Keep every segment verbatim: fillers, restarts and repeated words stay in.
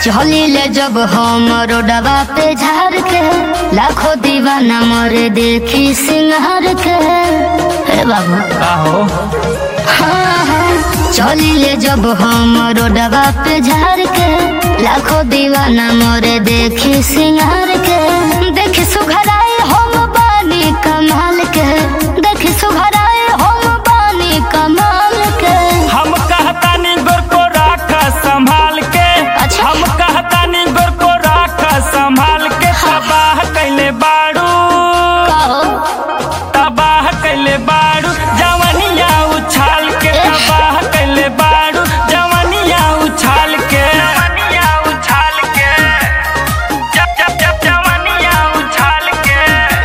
चली ले जब हम रोडवा पे झाड़ के लाखों दीवाना मोरे देखी सिंगार के। हे बाबू का हो हाँ हाँ चली ले जब हम रोडवा पे झाड़ के लाखों दीवाना मोरे देखी सिंगार के। देखी सुघराई हम बानी कमाल के, देखी सुघराई हम बानी कमाल के। हम कहतानी गोर को राख संभाल के। अच्छा। हम कहतानी गोर को राख संभाल के। तबाह कैले बाड़ू कहो तबाह कैले बाड़ू जवनिया उछाल के। तबाह कैले बाड़ू जवनिया उछाल के। जवनिया उछाल के जब जब जब जवनिया उछाल के।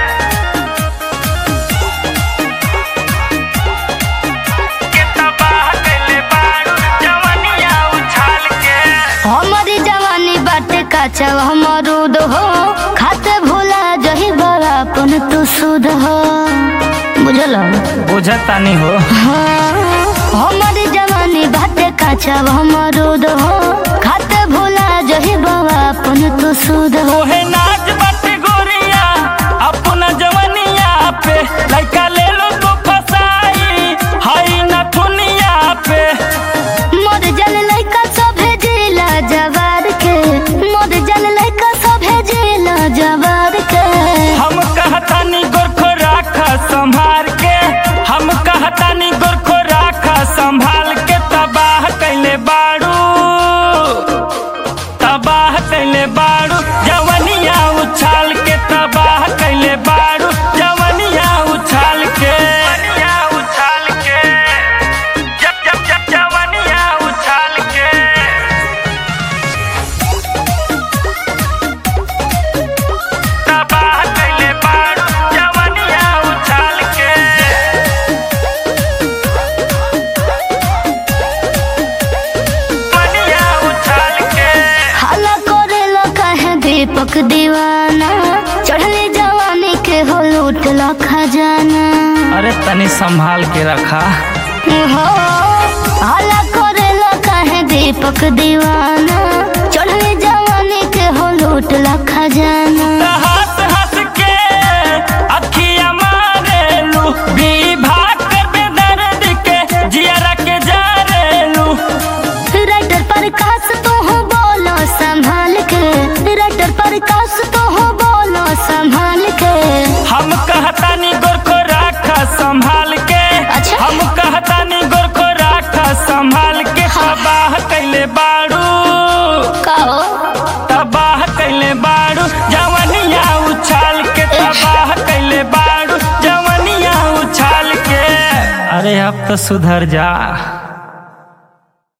के तबाह कैले बाड़ू जवनिया उछाल के। हमारी जवानी बाटे काचा हमरूद हो, खाते भूला जही बड़ापन तू सुध हो। बुझल बुझतानी हो हाँ हमारी जवानी बाटे काचा हमरूद हो, खाते भूला जही बड़ापन तू सुध हो। ओहे नाच बाटे गोरिया अपना जवनिया पे लइका ले लो तो फसाई हाई न दुनिया पे। मोर जल लइका सभे जिला जवार के, मोर जल लइका सभे जिला जवार के। हम कहतानी गोरखो राख संभाल के। हम कहतानी गोरखो राख संभाल के। तबाह कैले बाड़ू तबाह कैले बाड़ू जवनिया उछाल के। तबाह कैले बाड़ू जवनिया उछाल के। जवनिया उछाल के जब जब जब जवनिया उछाल के। तबाह कैले बाड़ू जवनिया उछाल के। जवनिया उछाल के। हाला करेला काहे दीपक दीवाना, चढ़ले जवानी के हो लूटला खजाना। अरे तनी संभाल के रखा। हो हाला करेला काहे दीपक दीवाना, चढ़ले जवानी के हो लूटला खजाना। हंस हंस के अखिया मारेलू विभाग कर बेदर्द के जियरा के जारेलू। राइटर प्रकाश तो हो बोलो संभाल के, राइटर प्रकाश तो हो बोलो संभाल के। हम कहतानी गोरखो राख संभाल के। अच्छा। हम कहतानी गोरखो राख संभाल के। तबाह कैले बाड़ू कहो तबाह कैले बाड़ू जवनिया उछाल के। तबाह कैले बाड़ू जवनिया उछाल के। अरे अब तो सुधर जा।